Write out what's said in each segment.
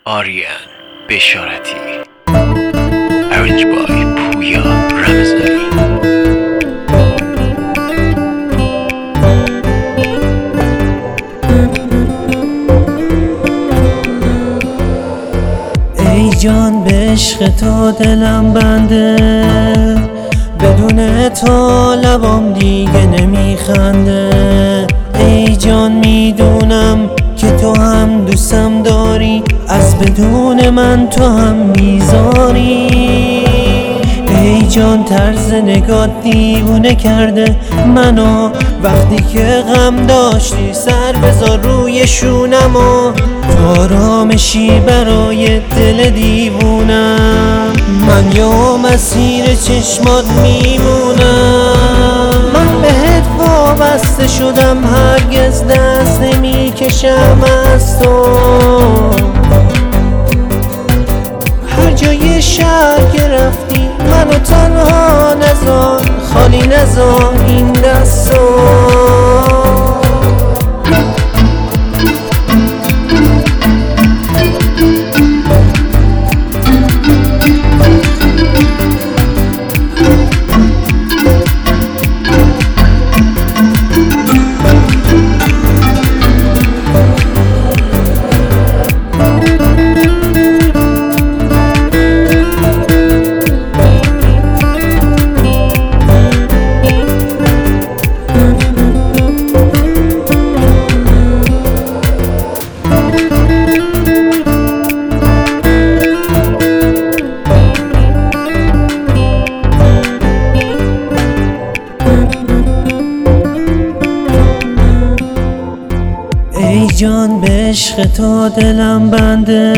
آریان بشارتی Arranged by پویا رمضانی. ای جان به عشق تو دلم بنده، بدون تو لبام دیگه نمیخنده. ای جان میدونم که تو هم دوستم داری، از بدون من تو هم میذاری. ای جان طرز نگات دیوونه کرده منو، وقتی که غم داشتی سر بذار روی شونم و تو آرامشی برای دل دیوونم. من یا مسیر چشمات میمونم، من بهت وابسته شدم، هرگز دست نمیکشم از تو. هر جای شهر که رفتی منو تنها نذار، خالی نذار این دستو. ای جان به عشق تو دلم بنده،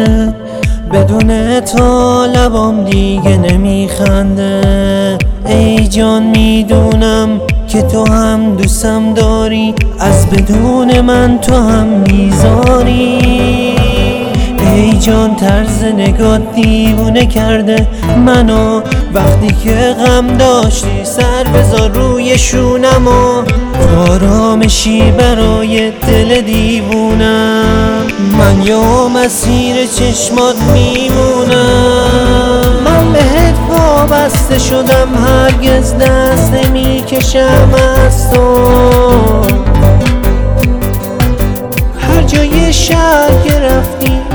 بدون تو لبام دیگه نمیخنده. ای جان میدونم که تو هم دوستم داری، از بدون من تو هم میذاری. ای جان طرز نگات دیوونه کرده منو، وقتی که غم داشتی سر بذار روی شونم و تو آرامشی برای دل دیوونم. من یا مسیر چشمات میمونم، من بهت وابسته شدم، هرگز دست نمیکشم از تو. هر جای شهر که رفتی